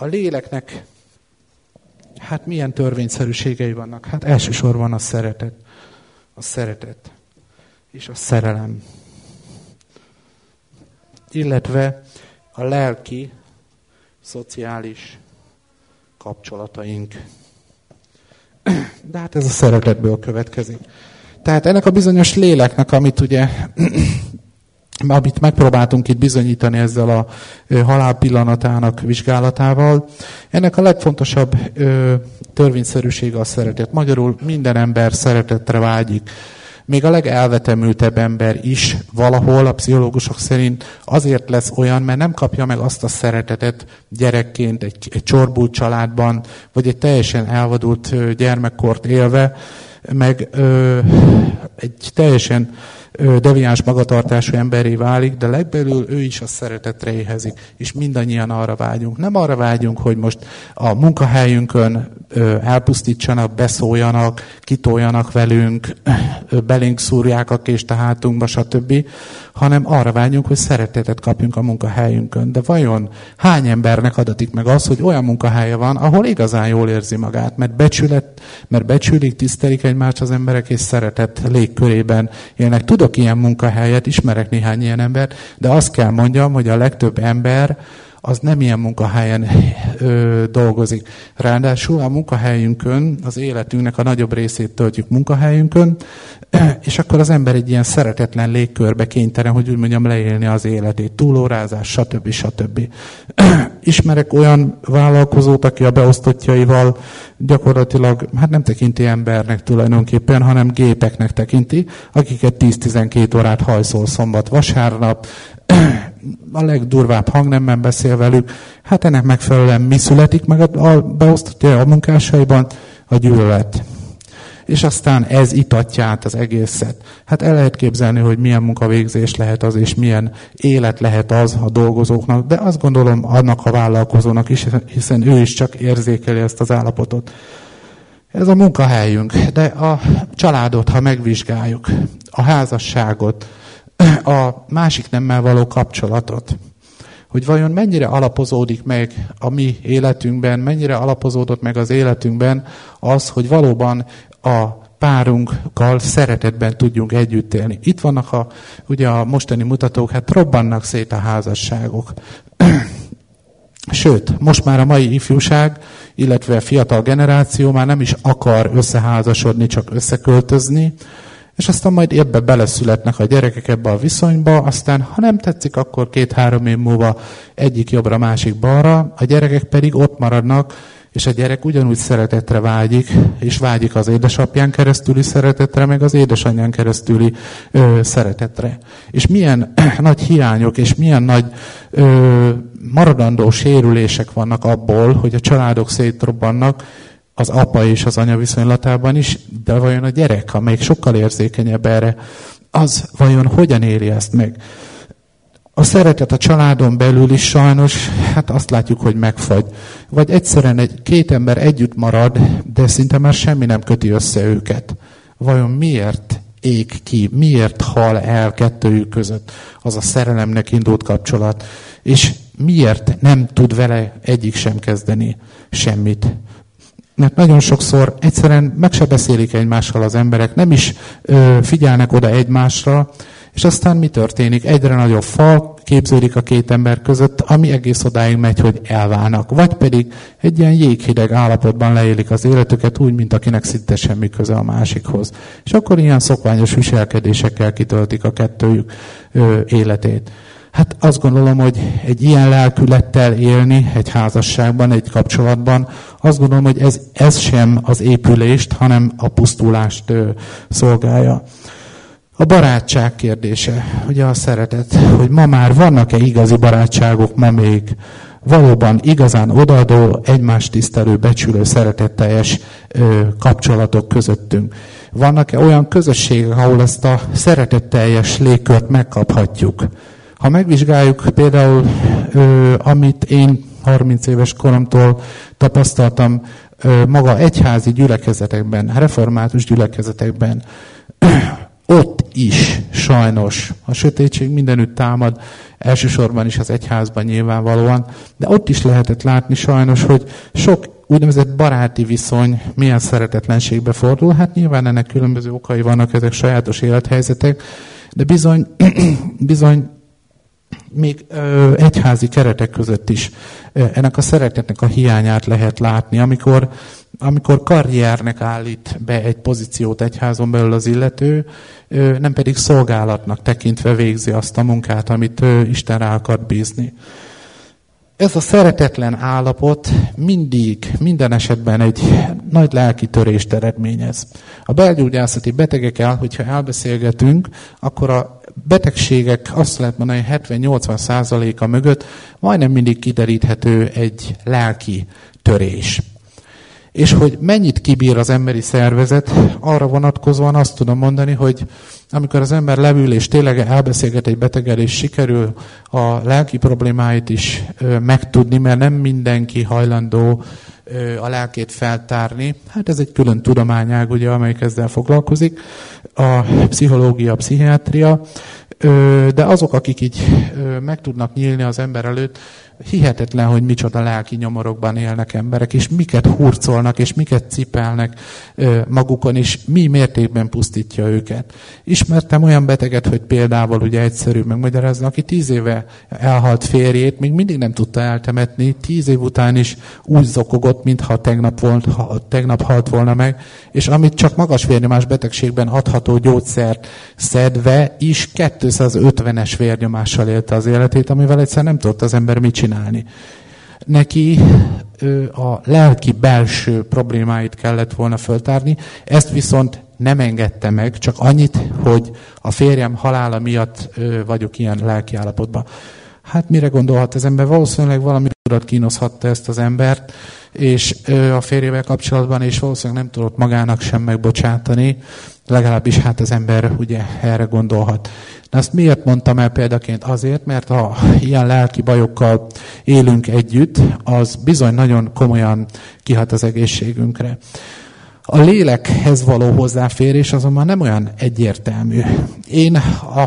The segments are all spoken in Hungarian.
A léleknek hát milyen törvényszerűségei vannak? Hát elsősorban a szeretet. A szeretet és a szerelem. Illetve a lelki, szociális kapcsolataink. De hát ez a szeretetből következik. Tehát ennek a bizonyos léleknek, amit megpróbáltunk itt bizonyítani ezzel a halál pillanatának vizsgálatával, ennek a legfontosabb törvényszerűsége a szeretet. Magyarul minden ember szeretetre vágyik. Még a legelvetemültebb ember is valahol a pszichológusok szerint azért lesz olyan, mert nem kapja meg azt a szeretetet gyerekként, egy csorbult családban, vagy egy teljesen elvadult gyermekkort élve, meg egy teljesen deviáns magatartású emberré válik, de legbelül ő is a szeretetre éhezik, és mindannyian arra vágyunk. Nem arra vágyunk, hogy most a munkahelyünkön elpusztítsanak, beszóljanak, kitoljanak velünk, belénk szúrják a kést a hátunkba, stb., hanem arra vágyunk, hogy szeretetet kapjunk a munkahelyünkön. De vajon hány embernek adatik meg az, hogy olyan munkahelye van, ahol igazán jól érzi magát, mert becsülik, tisztelik egymást az emberek, és szeretet légkörében élnek. Tudok ilyen munkahelyet, ismerek néhány ilyen embert, de azt kell mondjam, hogy a legtöbb ember az nem ilyen munkahelyen dolgozik. Ráadásul a munkahelyünkön, az életünknek a nagyobb részét töltjük munkahelyünkön, és akkor az ember egy ilyen szeretetlen légkörbe kénytelen, hogy úgy mondjam, leélni az életét. Túlórázás, stb. Ismerek olyan vállalkozót, aki a beosztottjaival gyakorlatilag, hát nem tekinti embernek tulajdonképpen, hanem gépeknek tekinti, akiket 10-12 órát hajszol szombat, vasárnap, a legdurvább hangnemben beszél velük. Hát ennek megfelelően mi születik meg a beosztottja a munkásaiban? A gyűlölet. És aztán ez itatja át az egészet. Hát el lehet képzelni, hogy milyen munkavégzés lehet az, és milyen élet lehet az a dolgozóknak, de azt gondolom annak a vállalkozónak is, hiszen ő is csak érzékeli ezt az állapotot. Ez a munkahelyünk, de a családot, ha megvizsgáljuk, a házasságot, a másik nemmel való kapcsolatot, hogy vajon mennyire alapozódik meg a mi életünkben, mennyire alapozódott meg az életünkben az, hogy valóban a párunkkal szeretetben tudjunk együtt élni. Itt vannak ugye a mostani mutatók, hát robbannak szét a házasságok. Sőt, most már a mai ifjúság, illetve a fiatal generáció már nem is akar összeházasodni, csak összeköltözni, és aztán majd ebbe beleszületnek a gyerekek ebbe a viszonyba, aztán ha nem tetszik, akkor 2-3 év múlva egyik jobbra, másik balra, a gyerekek pedig ott maradnak, és a gyerek ugyanúgy szeretetre vágyik, és vágyik az édesapján keresztüli szeretetre, meg az édesanyján keresztüli szeretetre. És milyen nagy hiányok, és milyen nagy maradandó sérülések vannak abból, hogy a családok szétrobbannak, az apa és az anya viszonylatában is, de vajon a gyerek, amelyik sokkal érzékenyebb erre, az vajon hogyan éli ezt meg? A szeretet a családon belül is sajnos, hát azt látjuk, hogy megfagy. Vagy egyszerűen két ember együtt marad, de szinte már semmi nem köti össze őket. Vajon miért ég ki, miért hal el kettőjük között az a szerelemnek indult kapcsolat, és miért nem tud vele egyik sem kezdeni semmit? Mert nagyon sokszor egyszerűen meg se beszélik egymással az emberek, nem is figyelnek oda egymásra, és aztán mi történik? Egyre nagyobb fal képződik a két ember között, ami egész odáig megy, hogy elválnak. Vagy pedig egy ilyen jéghideg állapotban leélik az életüket, úgy, mint akinek szinte semmi köze a másikhoz. És akkor ilyen szokványos viselkedésekkel kitöltik a kettőjük életét. Hát azt gondolom, hogy egy ilyen lelkülettel élni egy házasságban, egy kapcsolatban, azt gondolom, hogy ez sem az épülést, hanem a pusztulást szolgálja. A barátság kérdése, ugye a szeretet, hogy ma már vannak-e igazi barátságok, ma még valóban igazán odaadó, egymást tisztelő, becsülő, szeretetteljes kapcsolatok közöttünk. Vannak-e olyan közösségek, ahol ezt a szeretetteljes légkört megkaphatjuk? Ha megvizsgáljuk például, amit én 30 éves koromtól tapasztaltam maga egyházi gyülekezetekben, református gyülekezetekben, ott is sajnos a sötétség mindenütt támad, elsősorban is az egyházban nyilvánvalóan, de ott is lehetett látni sajnos, hogy sok úgynevezett baráti viszony milyen szeretetlenségbe fordul. Hát nyilván ennek különböző okai vannak, ezek sajátos élethelyzetek, de bizony még egyházi keretek között is ennek a szeretetnek a hiányát lehet látni, amikor karriernek állít be egy pozíciót egyházon belül az illető, nem pedig szolgálatnak tekintve végzi azt a munkát, amit Isten rá akart bízni. Ez a szeretetlen állapot minden esetben egy nagy lelki törést eredményez. A belgyógyászati betegekkel, hogyha elbeszélgetünk, akkor a betegségek, azt lehet mondani, 70-80%-a mögött majdnem mindig kideríthető egy lelki törés. És hogy mennyit kibír az emberi szervezet, arra vonatkozóan azt tudom mondani, hogy amikor az ember leül és tényleg elbeszélget egy beteggel, és sikerül a lelki problémáit is megtudni, mert nem mindenki hajlandó a lelkét feltárni. Hát ez egy külön tudományág, ugye, amelyik ezzel foglalkozik, a pszichológia, a pszichiátria, de azok, akik így meg tudnak nyílni az ember előtt, hihetetlen, hogy micsoda lelki nyomorokban élnek emberek, és miket hurcolnak, és miket cipelnek magukon, és mi mértékben pusztítja őket. Ismertem olyan beteget, hogy például ugye egyszerű megmagyarázni, aki 10 éve elhalt férjét, még mindig nem tudta eltemetni, 10 év után is úgy zokogott, mintha tegnap halt volna meg, és amit csak magas vérnyomás betegségben adható gyógyszert szedve is 250-es vérnyomással élte az életét, amivel egyszer nem tudott az ember mit csinálni. Neki a lelki belső problémáit kellett volna föltárni, ezt viszont nem engedte meg, csak annyit, hogy a férjem halála miatt vagyok ilyen lelki állapotban. Hát mire gondolhat az ember? Valószínűleg valami tudat kínozhatta ezt az embert, és a férjével kapcsolatban, és valószínűleg nem tudott magának sem megbocsátani, legalábbis hát az ember ugye erre gondolhat. De azt miért mondtam el példaként? Azért, mert ha ilyen lelki bajokkal élünk együtt, az bizony nagyon komolyan kihat az egészségünkre. A lélekhez való hozzáférés azonban nem olyan egyértelmű. Én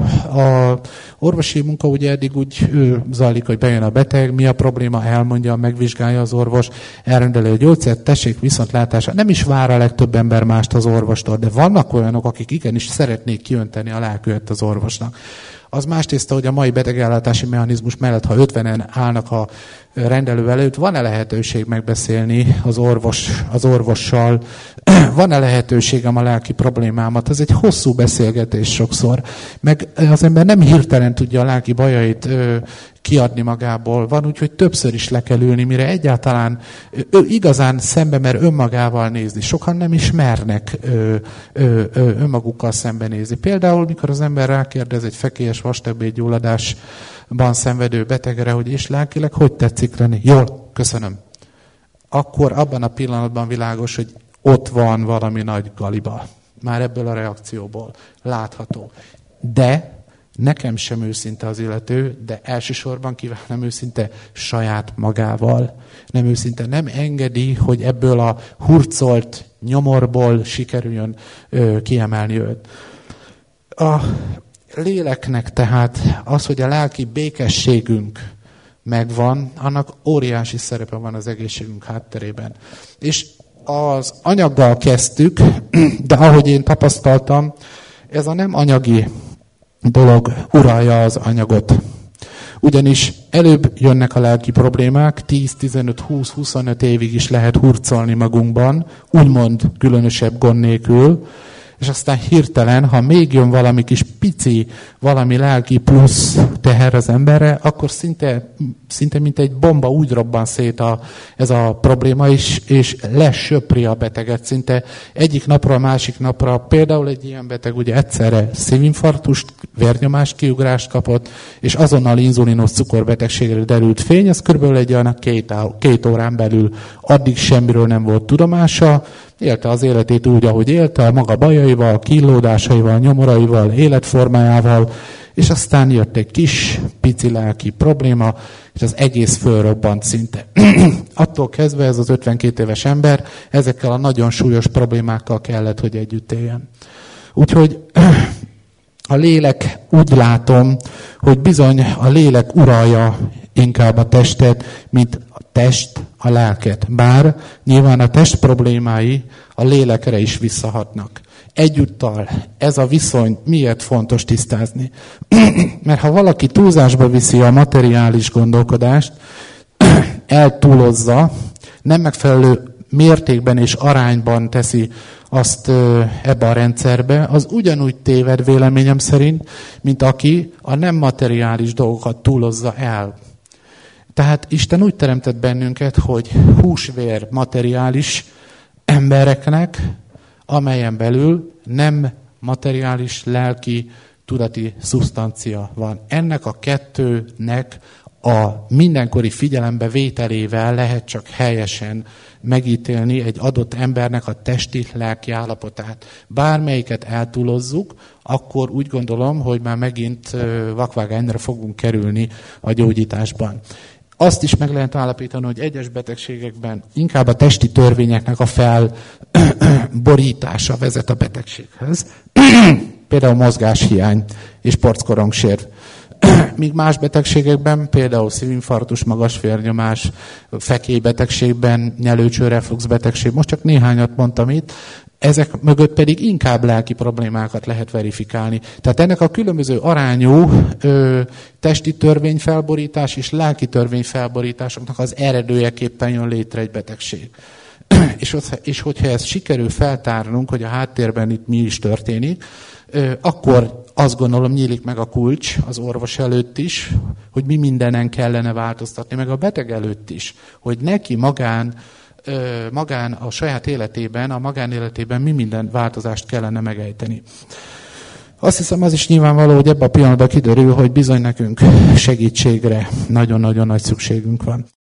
a orvosi munka ugye eddig úgy zajlik, hogy bejön a beteg, mi a probléma, elmondja, megvizsgálja az orvos, elrendelő a gyógyszert, tessék viszontlátásra. Nem is vár a legtöbb ember mást az orvostól, de vannak olyanok, akik igenis szeretnék kiönteni a lelküket az orvosnak. Az más tészta, hogy a mai betegellátási mechanizmus mellett, ha 50-en állnak a rendelő előtt, van-e lehetőség megbeszélni az orvossal, van-e lehetőségem a lelki problémámat? Ez egy hosszú beszélgetés sokszor. Meg az ember nem hirtelen tudja a lelki bajait kiadni magából. Van úgy, hogy többször is le kell ülni, mire egyáltalán igazán szembe mer önmagával nézni. Sokan nem is mernek önmagukkal szembenézni. Például, mikor az ember rákérdez egy fekélyes vastagbélgyulladásban szenvedő betegre, hogy és lelkileg hogy tetszik lenni? Jól, köszönöm. Akkor abban a pillanatban világos, hogy ott van valami nagy galiba. Már ebből a reakcióból látható. De nekem sem őszinte az illető, de elsősorban nem őszinte saját magával. Nem őszinte, nem engedi, hogy ebből a hurcolt nyomorból sikerüljön kiemelni őt. A léleknek tehát az, hogy a lelki békességünk megvan, annak óriási szerepe van az egészségünk hátterében. És az anyaggal kezdtük, de ahogy én tapasztaltam, ez a nem anyagi dolog uralja az anyagot. Ugyanis előbb jönnek a lelki problémák, 10-15-20-25 évig is lehet hurcolni magunkban, úgymond különösebb gond nélkül, és aztán hirtelen, ha még jön valami kis pici, valami lelki plusz teher az emberre, akkor szinte mint egy bomba úgy robban szét ez a probléma, és lesöpri a beteget. Szinte egyik napra a másik napra, például egy ilyen beteg ugye egyszerre szívinfarktust, vérnyomás kiugrást kapott, és azonnal inzulinos cukorbetegségre derült fény, ez körülbelül egy olyan 2 órán belül addig semmiről nem volt tudomása, élte az életét úgy, ahogy élte, a maga bajaival, kínlódásaival, nyomoraival, életformájával, és aztán jött egy kis, pici lelki probléma, és az egész fölrobbant szinte. Attól kezdve ez az 52 éves ember ezekkel a nagyon súlyos problémákkal kellett, hogy együtt éljen. Úgyhogy A lélek, úgy látom, hogy bizony a lélek uralja inkább a testet, mint a test a lelket. Bár nyilván a test problémái a lélekre is visszahatnak. Egyúttal ez a viszony miért fontos tisztázni? Mert ha valaki túlzásba viszi a materiális gondolkodást, eltúlozza, nem megfelelő mértékben és arányban teszi azt ebbe a rendszerbe, az ugyanúgy téved véleményem szerint, mint aki a nem materiális dolgokat túlozza el. Tehát Isten úgy teremtett bennünket, hogy húsvér materiális embereknek, amelyen belül nem materiális, lelki, tudati szubstancia van. Ennek a kettőnek a mindenkori figyelembe vételével lehet csak helyesen megítélni egy adott embernek a testi, lelki állapotát. Bármelyiket eltúlozzuk, akkor úgy gondolom, hogy már megint vakvágányra fogunk kerülni a gyógyításban. Azt is meg lehet állapítani, hogy egyes betegségekben inkább a testi törvényeknek a felborítása vezet a betegséghez. Például mozgáshiány és porckorongsér. Míg más betegségekben, például szívinfarktus, magas vérnyomás, fekélybetegségben, nyelőcsőreflux betegség, most csak néhányat mondtam itt, ezek mögött pedig inkább lelki problémákat lehet verifikálni. Tehát ennek a különböző arányú testi törvényfelborítás és lelki törvényfelborításoknak az eredőjeképpen jön létre egy betegség. És hogyha ezt sikerül feltárnunk, hogy a háttérben itt mi is történik, akkor azt gondolom nyílik meg a kulcs az orvos előtt is, hogy mi mindenen kellene változtatni, meg a beteg előtt is, hogy neki magán a saját életében, a magánéletében mi minden változást kellene megejteni. Azt hiszem, az is nyilvánvaló, hogy ebben a pillanatban kiderül, hogy bizony nekünk segítségre nagyon-nagyon nagy szükségünk van.